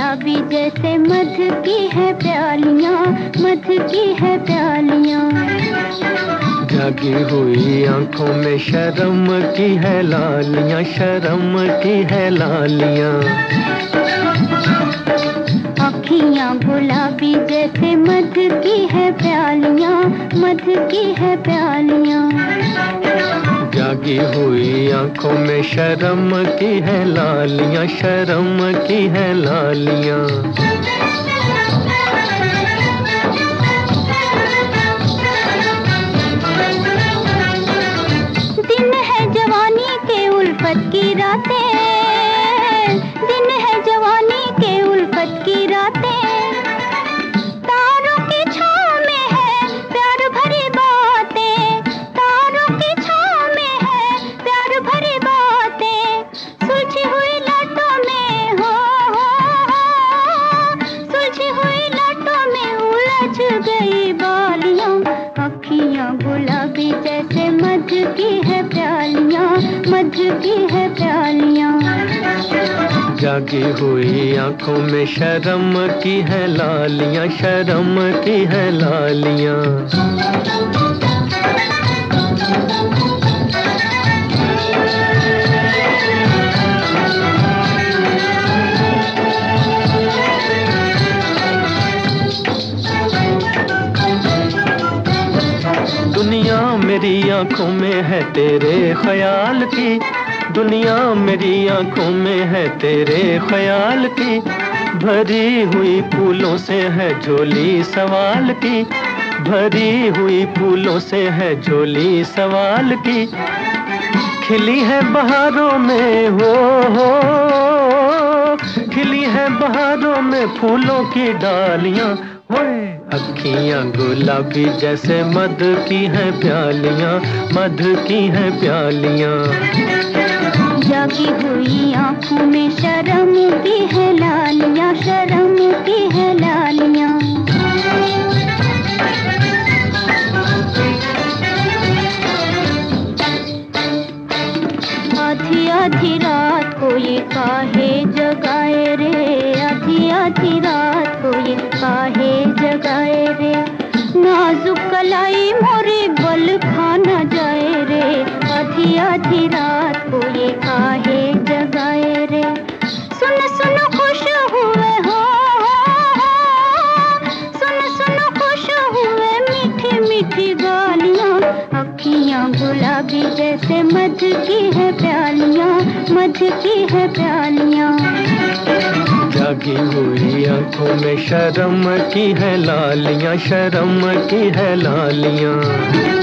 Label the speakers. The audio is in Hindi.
Speaker 1: गुलाबी जैसे मध की है प्यालियां, मध की है प्यालियां।
Speaker 2: जागी हुई आंखों में शर्म की है लालियां, शर्म की है लालियां।
Speaker 1: अखियां गुलाबी जैसे मध की है प्यालियां, मध की है प्यालियां।
Speaker 2: जागी हुई आंखों में शर्म की है लालियां, शर्म की है लालियां।
Speaker 1: दिन है जवानी के उल्फत की रातें, दिन है जवानी के उल्फत की रातें। तारों की छाँव में है प्यार भरी बातें, तारों की छाँव में है प्यार भरी बातें। सुलझी हुई लटों में हो, सुलझी हुई लटों में उलझ गई बालियां। अखियां गुलाबी जैसे मध की है प्यालियां, मध की है प्यालियां।
Speaker 2: जागी हुई आंखों में शर्म की है लालियां, शर्म की है लालियां। दुनिया मेरी आंखों में है तेरे ख्याल की, दुनिया मेरी आंखों में है तेरे ख्याल की। भरी हुई फूलों से है झोली सवाल की, भरी हुई फूलों से है झोली सवाल की। खिली है बहारों में हो, खिली है बहारों में फूलों की डालियां। होए अखियां गुलाबी जैसे मध की है प्यालियां, मध की है प्यालियां।
Speaker 1: जागी हुई आंखों में शर्म की है लालियां, शर्म की है लालियां। आधी आधी रात को ये काहे जगाए रे, आधी आधी रात को ये काहे जगाए रे। नाजुक कलाई मोरे बल खाना जाए रे, आधी आधी रात को ये काहे जगाए रे। सुन सुन खुश हुए हो, सुन सुन खुश हुए मीठी मीठी गालियां। अखियां गुलाबी जैसे मध की है प्यालियां, मध की है प्यालियां।
Speaker 2: जागी हुई आंखों में शर्म की है लालियां, शर्म की है लालियां।